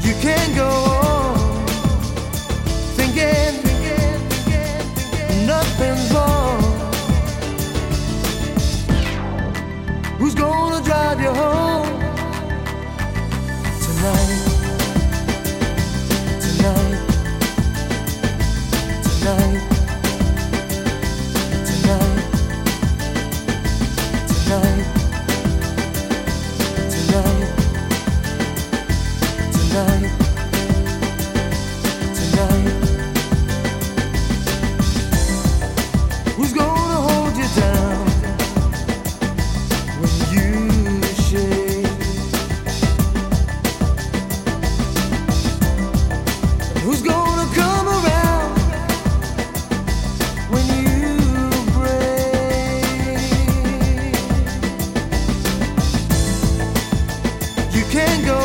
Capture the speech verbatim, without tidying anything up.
You can't go on thinking nothing's wrong. Who's gonna drive you home tonight? Tonight, tonight, tonight, tonight, tonight, tonight, tonight. Who's gonna hold you down when you shake? Who's gonna come around when you break? You can't go